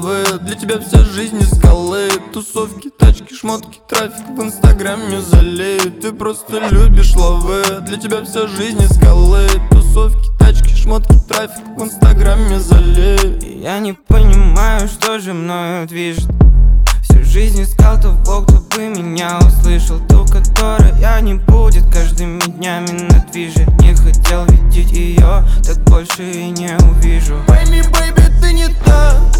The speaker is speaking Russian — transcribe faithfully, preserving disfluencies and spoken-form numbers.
лавы. Для тебя вся жизнь из скалы. Тусовки, тачки, шмотки, трафик в инстаграме залит. Ты просто любишь лавы. Для тебя вся жизнь из скалы. Тусовки, тачки, шмотки, трафик в инстаграме залит. И я не понимаю, что же мною движет. Всю жизнь искал того, кто бы меня услышал. Ту, которая не будет каждыми днями на движе. Не хотел видеть ее, так больше и не увижу. Пойми, бэйби, ты не та.